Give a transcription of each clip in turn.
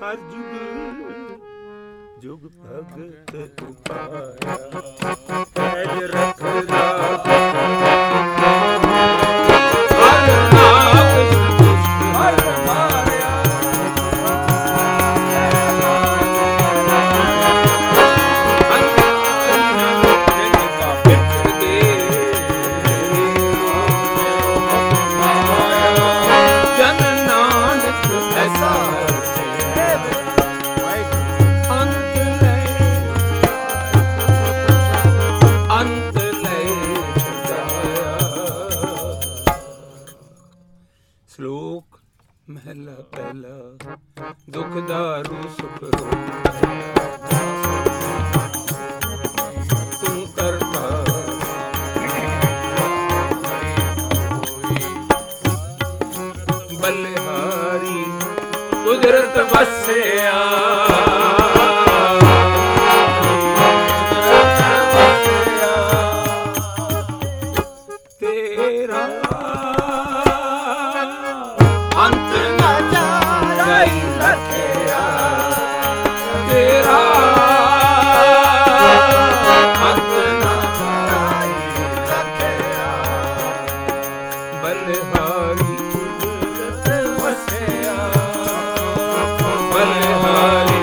ਹਰ ਜੁਗ ਜੁਗ ਭਗਤ ਉਪਾਇਆ ਪੈਜ ਰੱਖਦਾ ਸ਼ਲੋਕ ਮਹਿਲਾ ਪਹਿਲਾ ਦੁਖ ਦਾਰੂ ਸੁਖ ਤੂੰ ਕਰਤਾ ਬਲਿਹਾਰੀ ਕੁਦਰਤ ਵਸਿਆ ਤੇਰਾ ਅੰਤ ਨਾ ਜਾਈ ਰੱਖਿਆ ਤੇਰਾ ਅੰਤ ਨਾ ਜਾਈ ਰੱਖਿਆ ਬਲਿਹਾਰੀ ਕੁਦਰਤ ਵਸਿਆ ਬਲਿਹਾਰੀ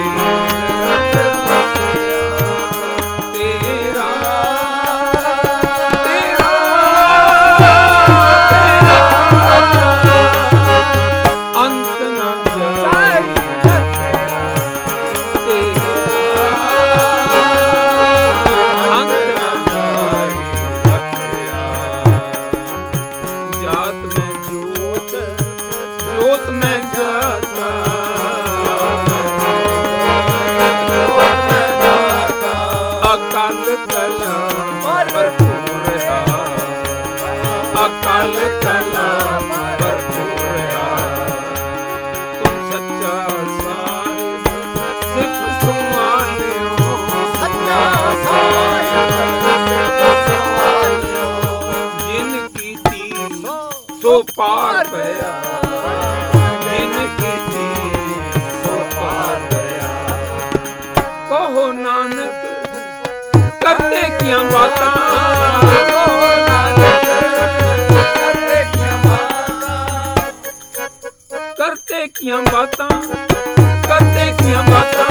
ਅਕਾਲ ਕਲਾ ਭਰਪੂਰ ਤੁਮ ਸੱਚਾ ਸਾਹਿਬ ਸਿੱਖ ਸੁਆਲਿਓ ਸੱਚਾ ਸਾਹਿਬ ਜਿਨ ਕੀਤੀ ਸੋ ਪਾਰ ਪਿਆ ਜਿਨ ਕੀਤੀ ਸੋ ਪਾਰ ਪਿਆ ਕਹੋ ਨਾਨਕ ਕਰਤੇ ਕੀਆਂ ਬਾਤਾਂ ਕਰਤੇ ਕੀਆਂ ਬਾਤਾਂ ਕਰਤੇ ਕੀਆਂ ਬਾਤਾਂ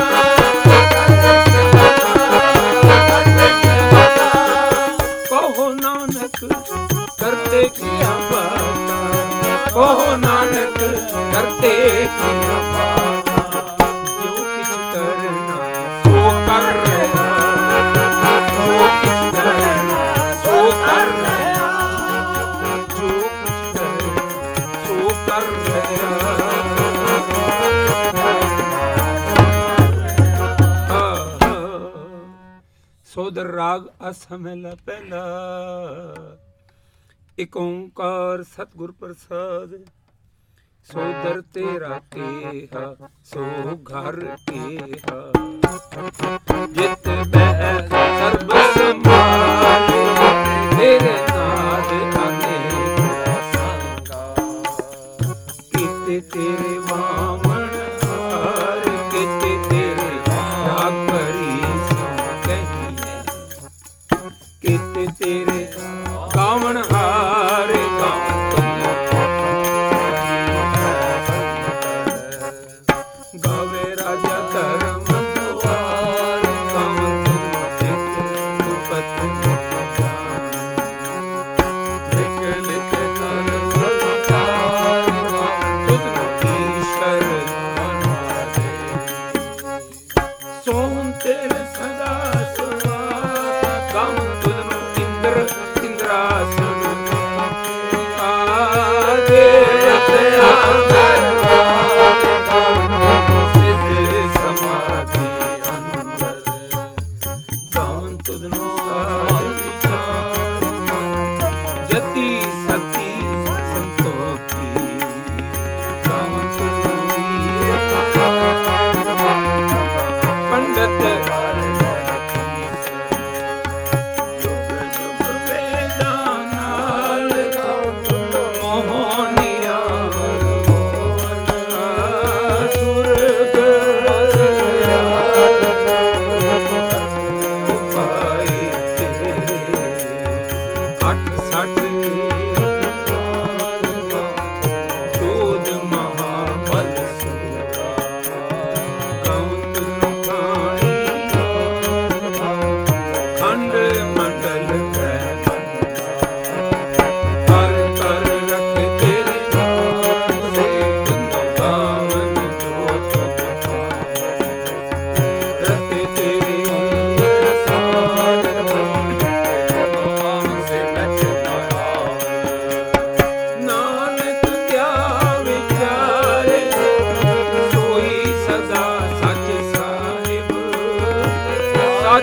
ਕਹੋ ਨਾਨਕ ਕਰਤੇ ਕੀਆਂ ਬਾਤਾਂ ਕਹੋ ਨਾਨਕ ਕਰਤੇ ਕੀਆਂ ਬਾਤਾਂ ਜੋ ਕਿਛ ਕਰਨਾ ਸੋ ਕਰ ਰਿਹਾ ਜੋ ਕਿਛ ਕਰਨਾ ਸੋ ਕਰ ਰਿਹਾ ਜੋ ਕਿਛ ਕਰਨਾ ਸੋ ਕਰ ਰਿਹਾ ਸੋਦਰ ਰਾਗ ਅਸਮੇਲਾ ਪਹਿਲਾ ਇਕ ਓੰਕਾਰ ਸਤਿਗੁਰ ਪ੍ਰਸਾਦ ਸੋਦਰ ਤੇਰਾ ਕੇਹਾ ਸੋ ਘਰ ਕੇਹਾ ਜਿਤ ਬਹਿ ਸਰਬ ਸੰਭਾਲੇ ਤੇਰੇ ਨਾਦ ਅਨੇਕ ਸੰਗਾ ਕੀਤੇ ਤੇਰੇ ਵਾਮਨ ਹਾਰ ਕੀਤੇ ਤੇਰੇ ਰਾਖਰੀ ਕੀਤੇ ਤੇਰੇ ਗਾਵਣ ਹਾਰੇ ਗਾਵਣ ਗਾਵੇ ਰਾਜਾ ਧਰਮ ਦੁਆਰ ਗਾਵਣ ਤੁਮ ਸਿੱਖ ਸੁਪਤ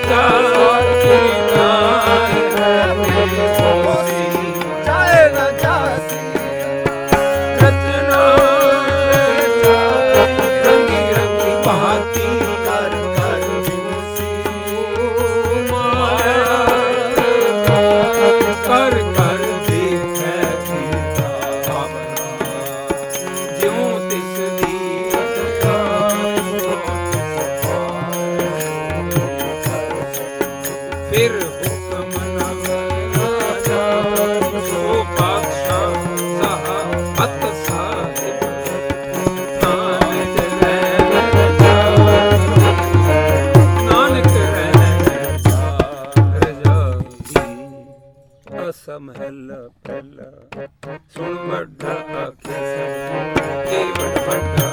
ਸਾਚਾ ਨਾਮ ਹੈ ਮੇਰੀ ਸੋਸੀ ਜਾਏ ਨਾ ਜਾਸੀ ਰਚਨਾ ਰੰਗੀ ਰੰਗੀ ਭਾਂਤੀ ਕਰ ਕਰ ਜੂਸੀ ਮਾਇਆ ਕਰ ਕਰ ਦੇਖੈ ਸੀਤਾ ਭਾਵਨਾ ਜਿਉ ਤਿਸ ਦੀ ਫਿਰ ਹੁਕਮ ਨਾ ਰਾਜਾ ਸੋ ਪਾਤਸ਼ਾਹ ਸਾਹ ਅਤ ਸਾਹਿਬ ਨਾਨਕ ਰਹਿਣ ਰਜਾਈ ਅਸਾ ਮਹਿਲਾ ਪਹਿਲਾ ਸੁਣ ਵੱਡਾ ਆਖੇ ਕੇਵਲ ਵੱਡਾ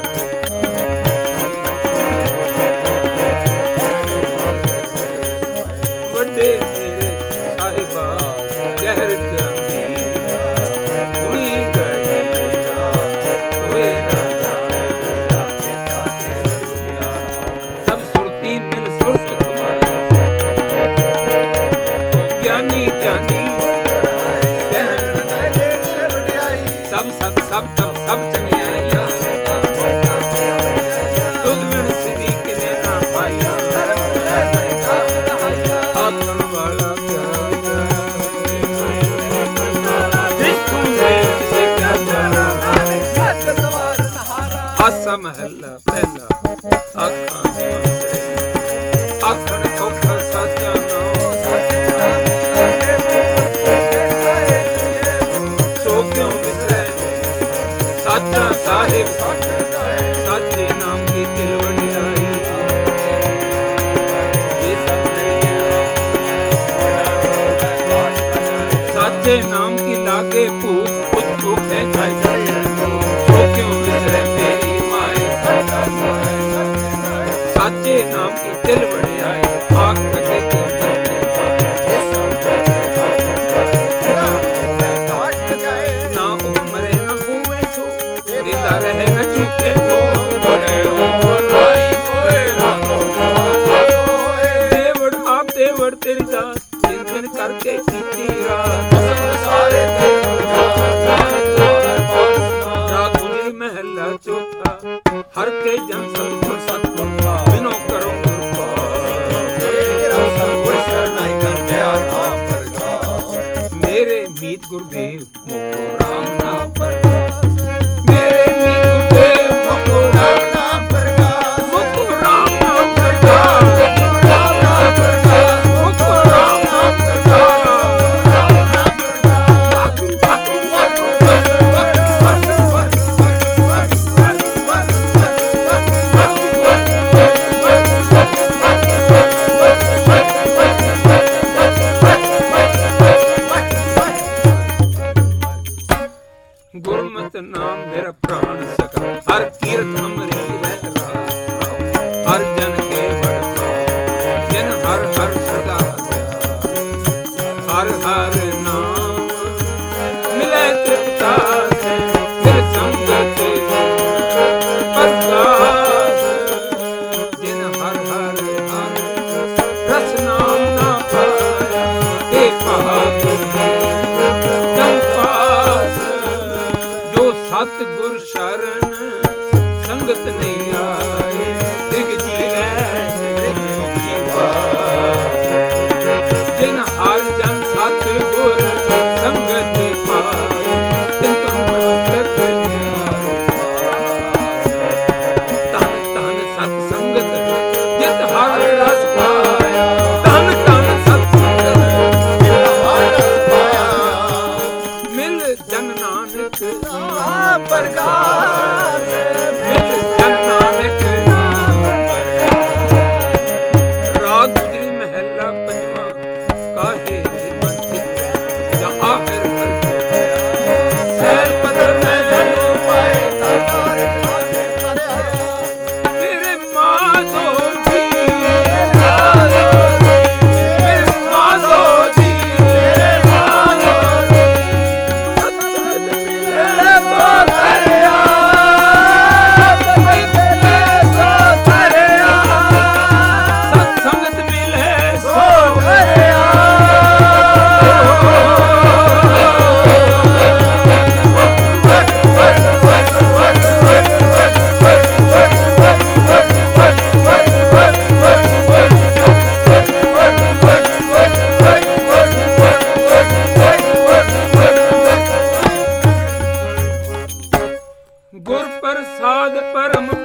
ਵੱਡੇ ਮੇਰੇ ਸਾਹਿਬਾ ਕਹਿਰ ਜਾਂਦੀ ਹੁਣੀ ਗਈ ਹੋਏ ਨਾ ਸਭ ਸੁਰਤੀ ਮਿਲ ਸੁਰਤ ਤੁਮਾਰੀ ਗਿਆਨੀ ਗਿਆਨੀ ਸਭ ਸਭ ਸਭ ਸਭ ਸਭ ਚੰਗਿਆਈਆਂ ਤੁਧ ਬਿਨ ਸਿੱਧੀ ਕਿਨੇ ਨਾ ਪਾਈਆਂ ਆਤਮ ਵਾਲਾ ਪਿਆਰਾ ਜਿਸ ਤੂੰ ਨੇ ਕਿਸੇ ਕਿਆ ਜਾਣਾ ਆਸਾ ਮਹੱਲਾ ਪਹਿਲਾ ਆਖਾਂ ਆਖਣ ਕੋਖਾ ਸਾਚਾ ਨਾਮ ਸੋ ਕਿਉਂ ਵਿਸਰੈ ਸਾਚਾ ਸਾਹਿਬ ਸਾਚੇ ਨਾਮ ਦੀ ਦਿਲ ਵਡਿਆਈ ਇਹ ਸਭ ਸਾਚੇ ਨਾਮ ਕੀ ਲਾਗੇ ਭੂਖ ਖੁਦ ਭੂਖ ਹੈ ਜਾਈ ਸੋ ਕਿਉਂ ਵਿਸਰੈ ਮੇਰੀ ਮਾਈ ਸਾਚੇ ਨਾਮ ਕੀ ਦਿਲ ਵਡਿਆਈ ਆਖ ਸਕੇ ਕਿਉਂ ਨਾ ਉਮਰੇ ਨਾ ਹੋਵੇ ਸੋ ਦਿਦਾ ਰਹੇ ਨਾ ਚੁੱਕੇ ਦੇਵੜ ਆਪ ਦੇਵੜ ਤੇਰੀ ਦਾਤ ਦਿਨ ਦਿਨ ਕਰਕੇ ਕੀਤੀ ਰਾਤ ਸਾਰੇ ਰਾਤ ਗੁਜਰੀ ਮਹਿਲਾ ਚੌਥਾ ਹਰ ਕੇ ਜਨ ਸਤਿਗੁਰ ਸਤਿਗੁਰ ਬਿਨੋ ਕਰੋ ਮੇਰੇ ਮੀਤ ਗੁਰਦੇਵ ਮੁਕੋ ਰਾਮ ਨਾਮ ਪ੍ਰਗਾਸ ਮੇਰੇ ਮੀਤ ਗੁਰਦੇਵ ਮੁਕੋ ਰਾਮ ਨਾਮ ਪ੍ਰਗਾਸ ਮੁਕੋ ਰਾਮ ਨਾਮ ਪ੍ਰਗਾਸ ਮੁਕੋ ਰਾਮ ਨਾਮ ਪ੍ਰਗਾਸ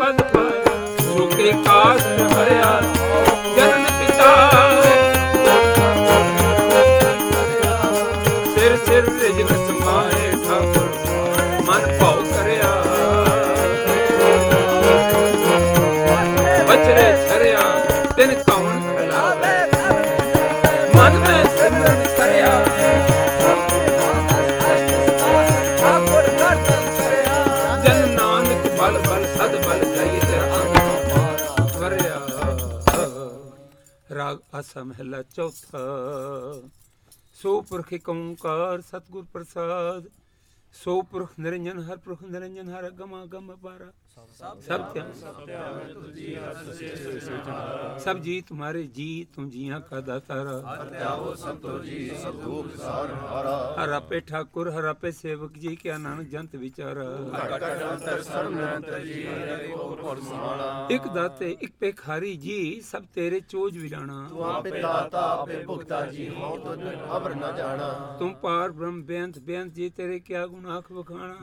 ਪਦ ਪਾਇਆ, ਸੁਖੀ ਕਾਸ਼ਟ ਹਰਿਆ ਜਨਨ ਪਿਤਾ, ਸਿਰ ਸਿਰ ਰਿਜਨ ਸਮਾਏ ਠਾਕੁਰ ਮਨ ਭਾਉ ਕਰਿਆ, ਬਚਰੇ ਛਰਿਆ ਤਿਨ ਕੌਣ ਖਲਾਵੇ, ਮਨ ਮੈਂ ਸਿਮਰਨ ਕਰਿਆ, ਜਨ ਨਾਨਕ ਬਲ ਬਲ ਸਦ ਬਲ ਜਾਈਏ ਤੇ ਵਰਿਆ। ਰਾਗ ਆਸਾ ਮਹਿਲਾ ਚੌਥਾ। ਸੋ ਪੁਰਖ ਏਕ ਓੰਕਾਰ ਸਤਿਗੁਰ ਪ੍ਰਸਾਦ, ਸੋ ਪੁਰਖ ਨਿਰੰਜਨ ਹਰ ਪੁਰਖ ਨਿਰੰਜਨ ਹਰ ਅਗਮ ਅਗਮ ਅਪਾਰਾ, सब सब जी तुम्हारे जी, तुम जिया का दातारा, हर आपे ठाकुर हर आपे सेवक जी, क्या नानक जंत विचारा, एक दाते एक पेखारी जी, सब तेरे चोज विलाना, तुम पार ब्रह्म बेअंत बेअंत जी, तेरे क्या गुण आँख बखाना,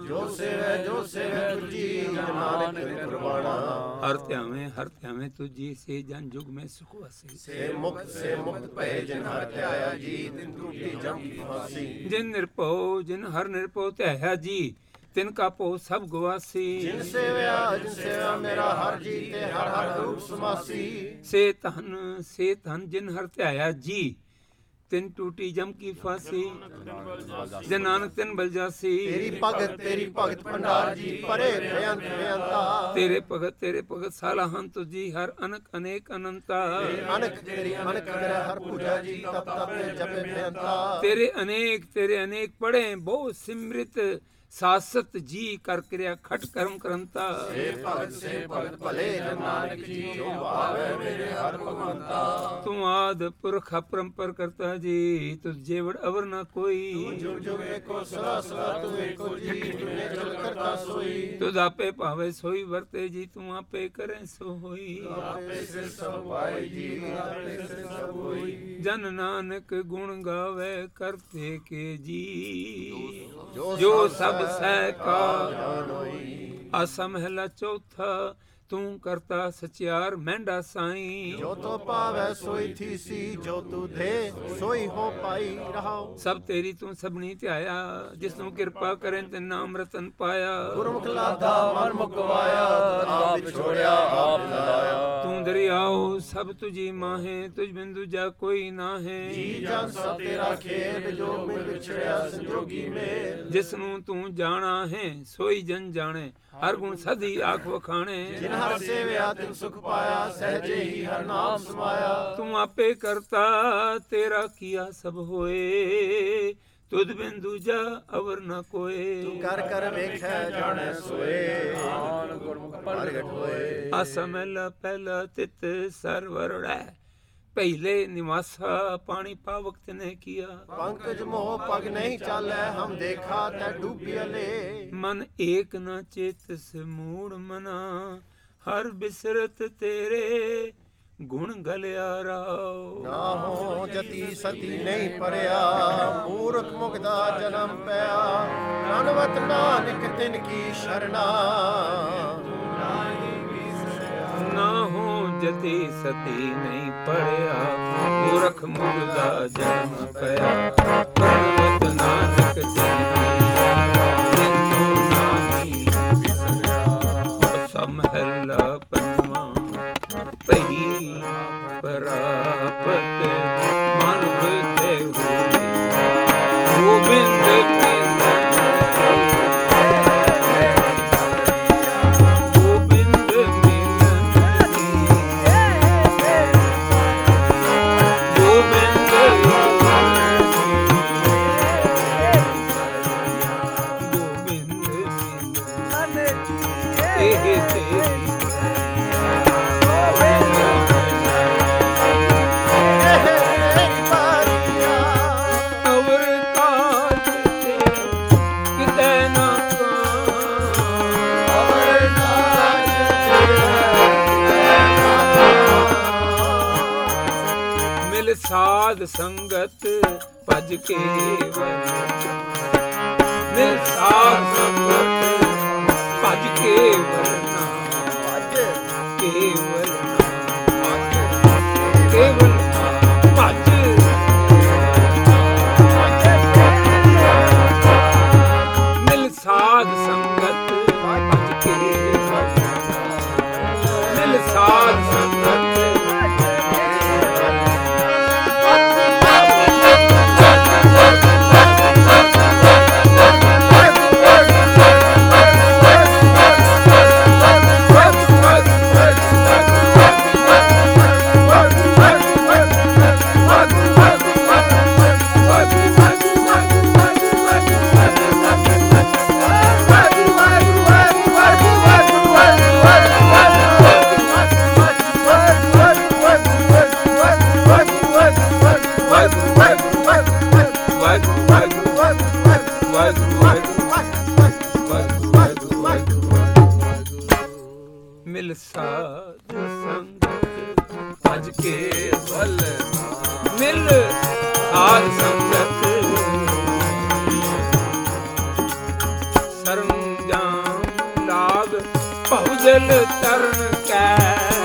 हर त्यावें तुझी से जन जुग में सुख वसी, से मुक्त भय जिन हर त्याया जी, तिन टूटी जम की फांसी, जिन हर निर्भो त्याया जी, तिनका पो सब गवासी, जिन सेव्या मेरा हर जी, ते हर हर रूप समासी, से तन जिन हर त्याया जी, तिन टूटी जम की फांसी, जे नानक तिन बल जासी, तेरी भगत भंडार जी, परे बेअंत बेअंता, तेरे भगत सालाहन तुझी हर अनक अनेक अनंता, तेरी अनक हर पूजा जी, तप तप जपे बेअंता, तेरे अनेक पढ़े बहु सिमृत सासत जी, कर क्रिया खट कर्म करंता, से भगत भले नानक जी, जो भावे मेरे हर भगवंता, तुम आद पुरख अपरंपर करता जी, तुझ जेवड़ अवर ना कोई, जुग जुग एको सदा सदा तू एको जी, तूने चल करता सोई, तुझ आपे पावे सोई वर्ते जी, तुम आपे करे सो होई, आपे से सब पाए जी, आपे से सब होई, जन नानक गुण गावे करते के जी, जो सब सैका। आसा महला चौथा। तू करता सचियार मेंढा साईं, जो तो पावे सोई थी सी, जो तू दे सोई हो पाई रहाओ, सब तेरी तू सबनी त्याया, जिसनु कृपा करें ते नाम रतन पाया, गुरमुख लाधा मन मुकवाया, आप छोड़या आप लाया, तू दरियाओ सब तुझी माहे, तुझ बिंदु जा कोई ना है, जी जान सब तेरा खेल, जो मिल बिछड़या संजोगी में, जिसनु तू जाना है सोई जन जाने, हर गुण सदी आँख वखाणे, जिन हर सेव्या तिन सुख पाया, सहजे ही हर नाम समाया, तुम आपे करता तेरा किया सब होए, तुद बिन दूजा अवर न कोए, तू कर कर वेखै जाने सोए, गुरमुख प्रगट होए। आसा महला पहला। तित सरवरड़ै पहले निवासा, पानी पावक तिने किया, पंकज मोह पग नहीं चाले, हम देखा तै डूबियले, मन एक न चेत से मूड मना, हर बिसरत तेरे गुण गलिया राव, ना हो जति सती नहीं परया, मूर्ख मुगदा जन्म पया, नानवत नानक तिन की शरणा, ना हो जति सती नहीं पड़या, मूर्ख मुगदा जन्म पया, नानवत नानक तिनु नाही बिसरया। समहला पंचवा। पही परापत मानव ते होई, गोबिंद के साध संगत भज के मिल साध संगत भज के वरना, भज ਕੇਵਲ ਕੇਵਲ ਭਜ ਮਿਲ ਸਾਧ ਸੰਗਤ ਭਜ ਕੇ ਮਿਲ ਸਾਧ ਸੰਗਤ ਮਿਲ ਸਾਧ ਸੰਗਤ ਭਜ ਕੇ ਬਲ ਮਿਲ ਸਾਧ ਸੰਗਤ ਸਰੰਜਾਮ ਲਾਗ ਭਉਜਲ ਤਰਨ ਕੈ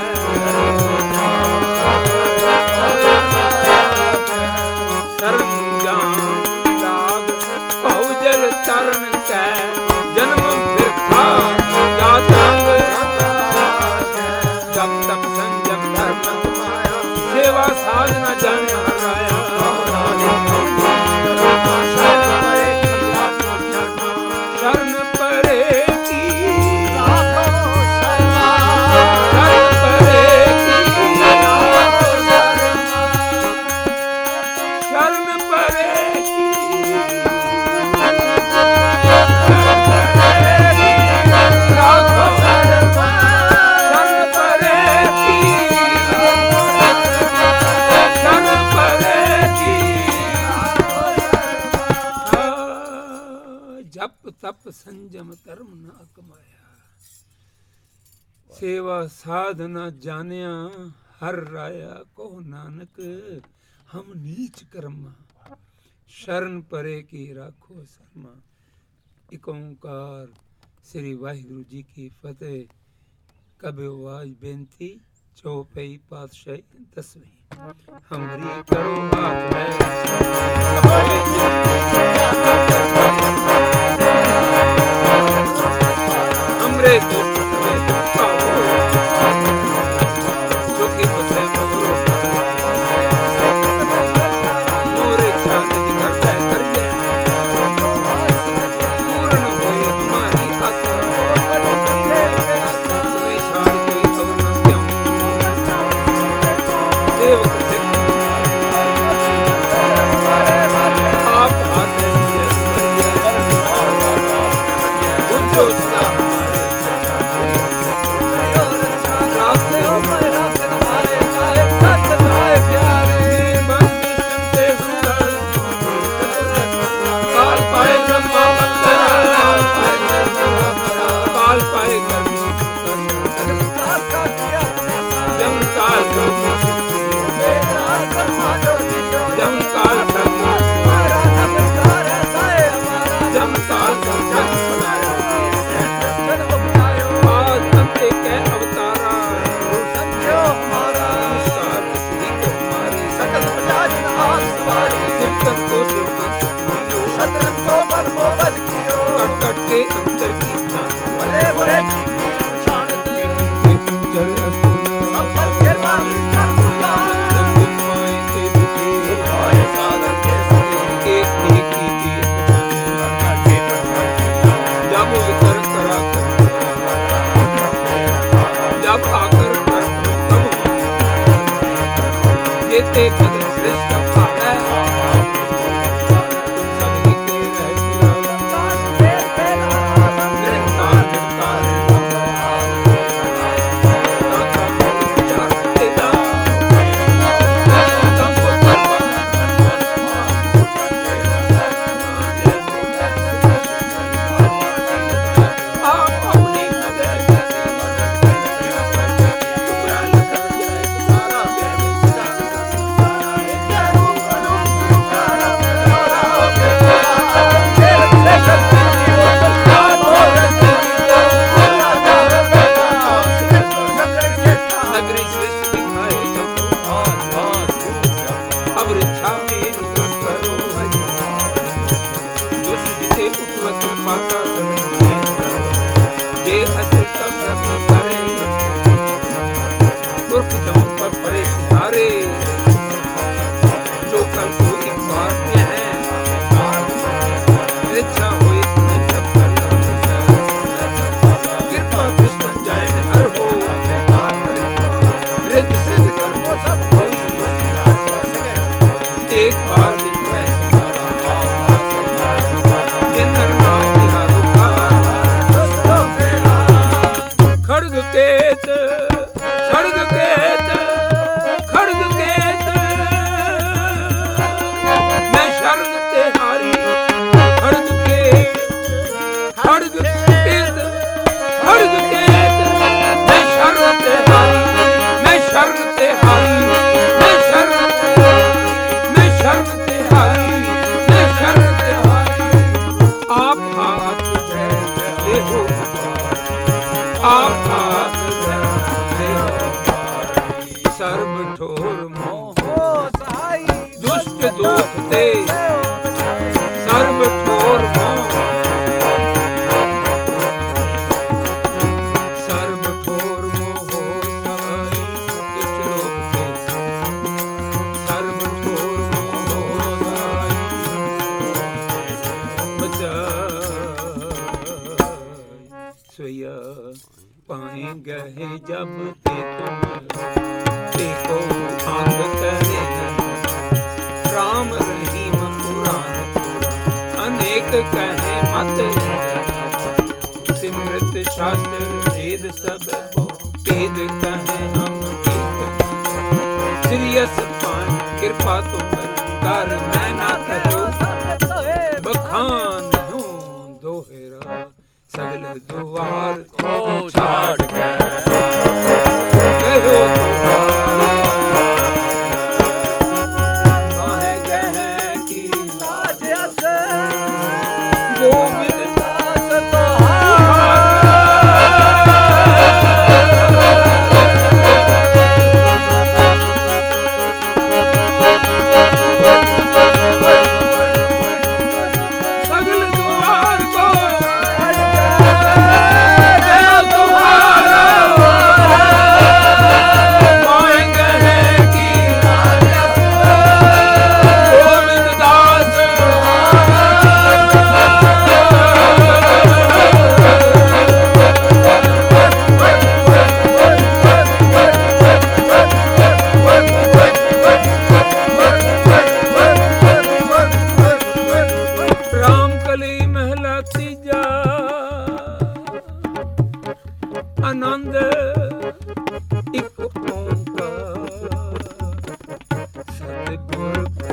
ਸਰੰਜਾਮ ਲਾਗ ਭਉਜਲ ਤਰਨ ਕੈ ਜਨਮ ਬਿਰਥਾ ਜਾਤੰਗ ਜਪ ਤਪ ਸੰਜਮ ਧਰਮ ਸੇਵਾ ਸਾਧਨਾ ਜਾਣਿਆ ਹਰਾਇਆ ਸ਼ਰਨ ਪਰੇ ਕੀ ਸ਼ਰਨ ਪਰੇ ਕੀ ਸ਼ਰਨ ਪਰੇ ਜਪ ਤਪ ਸੰਜਮ ਧਰਮ ਨਾ ਕਮਾਇਆ ਸੇਵਾ ਸਾਧਨਾ ਜਾਣਿਆ ਹਰ ਰਾਇਆ ਕੋ ਨਾਨਕ ਹਮ ਨੀਚ ਕਰਮਾ ਸ਼ਰਨ ਪਰੇ ਕੀ ਰਾਖੋ ਸਰਮਾ। ਇਕ ਓੰਕਾਰ ਸ੍ਰੀ ਵਾਹਿਗੁਰੂ ਜੀ ਕੀ ਫਤਿਹ। ਕਬਿਵਾਜ ਬੇਨਤੀ ਚੌਪਈ ਪਾਤਸ਼ਾਹੀ 10ਵੀਂ ਹਮਰੀ ਕਰੋ ਹਾਥ ਹੈ ਹਮਰੇ ਕੋ ਜੋ ਕਿ ਬਸੇ ਮਗਰੋ ਮੋਰੇ ਚਾਂਦ ਦੀ ਕਰਤਾ ਕਰ ਦੇ ਪੂਰਨ ਹੋਏ ਹਮਾਰੀ ਆਤਮਾ तुम्हें छाड़ कोई खबर न क्यों देव आप आते के अंतर की बड़े बड़े जब आकर ये श्रेष्ठ ਸਰਬ ਠੋਰ ਮੋਹ ਸਾਈ ਦੁਸ਼ਟ ਦੋਖ ਤੇ ਸਰਬ ਠੋਰ ਮੋਹ ਸਰਬ ਠੋਰ ਮੋਹ ਸਾਈ ਦੁਸ਼ਟ ਦੋਖ ਤੇ ਸਰਬ ਠੋਰ ਮੋਹ ਸਾਈ सोया पाए गए जब ते तुम देखो अंग करे राम रहीम पुराण अनेक कहे मत सिमरत शास्त्र वेद सब वेद कहे हम श्री पान कृपा तुम कर मैं ना करो बखान हूँ दोहरा सगल द्वार को छाड़ के कहो कहे गए कि लाज से गोविंद दास सगल द्वार को आनंद एक ओंकार सतगुर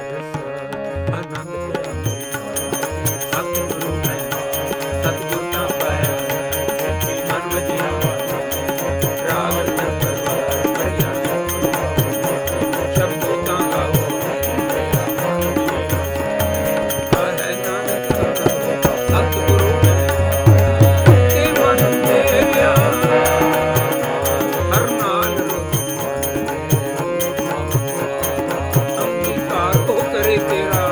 आनंद सतगुरु मैं सतगुर ना पाया मन वजिया राग बढ़िया शब्दों का गाओ है नानक सतगुरु के मन मेरा तेरा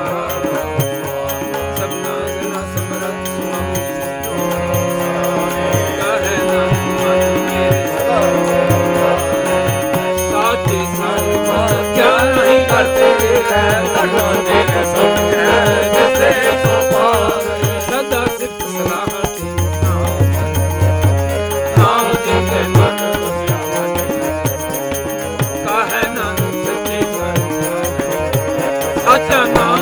सबना जना समरथ कहे ना साचे सारे क्या नहीं करते लड़ोने समझे जिसे सदा सिर्फ सलाह नाम जिनके मन कहे ना सच्चे साचा नाम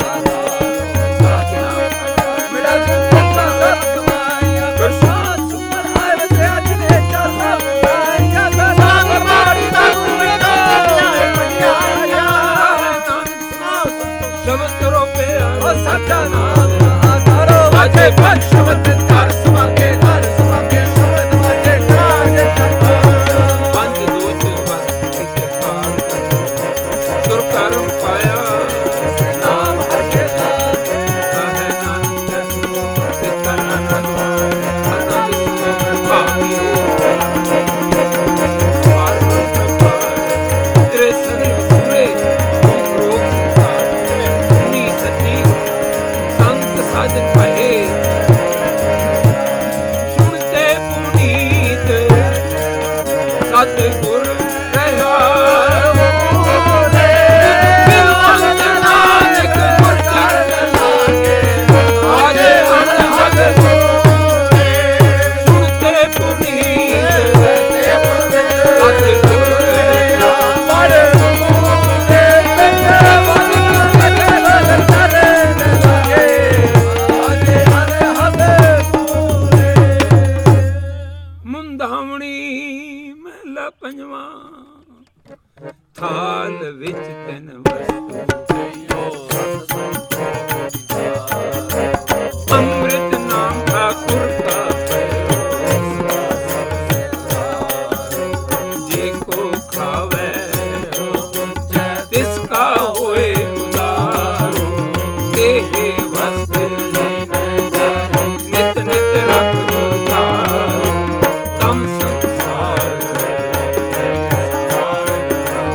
मेरा जिंदा सब कमाया प्रसाद सुपर आए से आज ने चला आया संग मारी दा मिटा आया शब्द करो पे ओ साचा नाम आधारो बाजे पंच शब्द तार समाके शब्द बाजे काजे पंच दूत बस इसे पार सुर कर्म पाया सतगुर रहा ਪੰਜਵਾ ਥਾਲ ਵਿੱਚ ਤੈਨ ਅੰਮ੍ਰਿਤ ਨਾਮ ਠਾਕੁਰ ਕਾ ਜੇ ਕੋ ਖਾਵੇ ਤਿਸ ਕਾ ਹੋਏ ਉਦਾਰੋ ਦੇਹ ਵਸਤ ਨਿਤ ਨਿਤ ਰੱਖ ਉਦਾਰੋ ਤਮ ਸੰਸਾਰ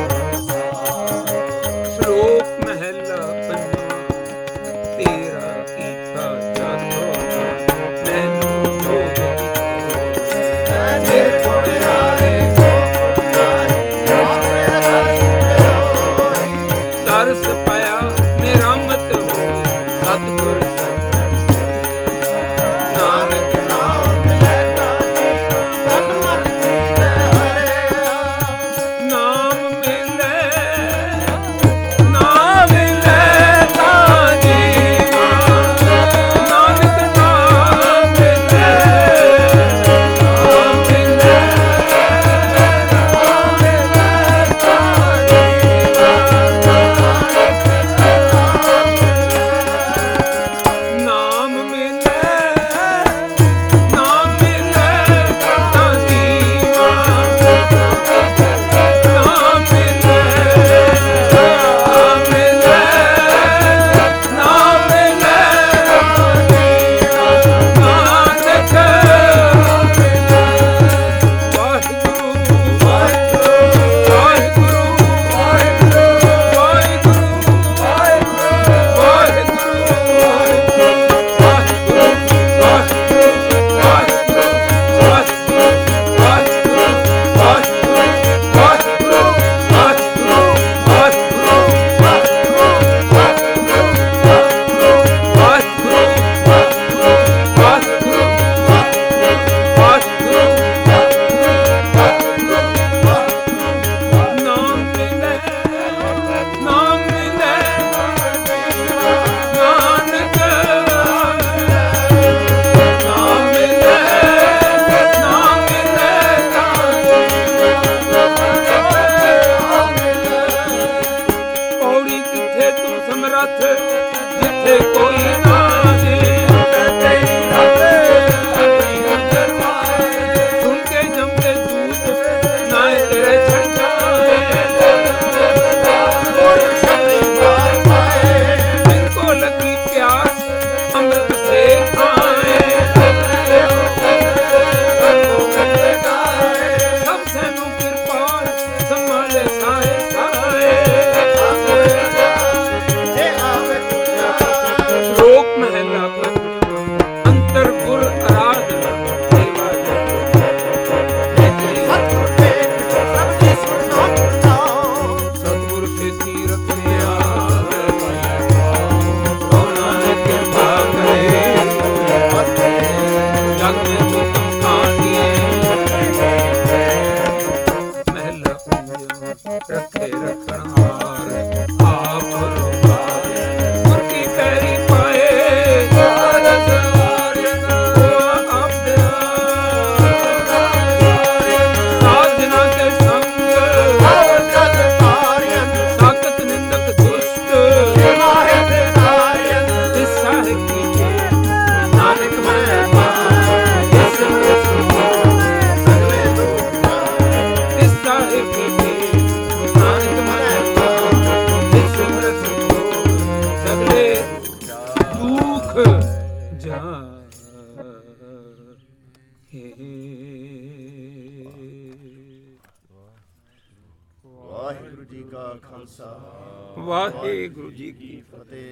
ਰੱਖੇ ਰੱਖਣਹਾਰ ਆਪ ਰੁਬਾਰੇ ਗੁਰ ਕੀ ਪੈਰੀ ਪਾਏ ਸਾਰਸ ਵਾਰਿਨ ਆਪਦਿਆ ਸਾਧਨਾ ਕੇ ਸੰਗ ਅਵਸਤ ਤਾਰਿਨ ਸਾਕਤ ਨਿੰਦਕ ਦੁਸ਼ਟ ਮਾਹੇ ਤਾਰਿਨ ਇਸ ਸਾਹਿਬ ਕੀ ਨਾਨਕ ਮੈਂ ਇਸ ਸਗਲੇ ਦੁਖ ਇਸ ਸਾਹਿਬ ਕੀ ਨਾਨਕ ਮੈਂ ਇਸ ਸਿਮਰਤ ਸਗਲੇ ਦੁਖ ਜਾਹੇ ਵਾਹਿਗੁਰੂ ਜੀ ਕਾ ਖਾਲਸਾ ਵਾਹਿਗੁਰੂ ਜੀ ਕੀ ਫਤਿਹ।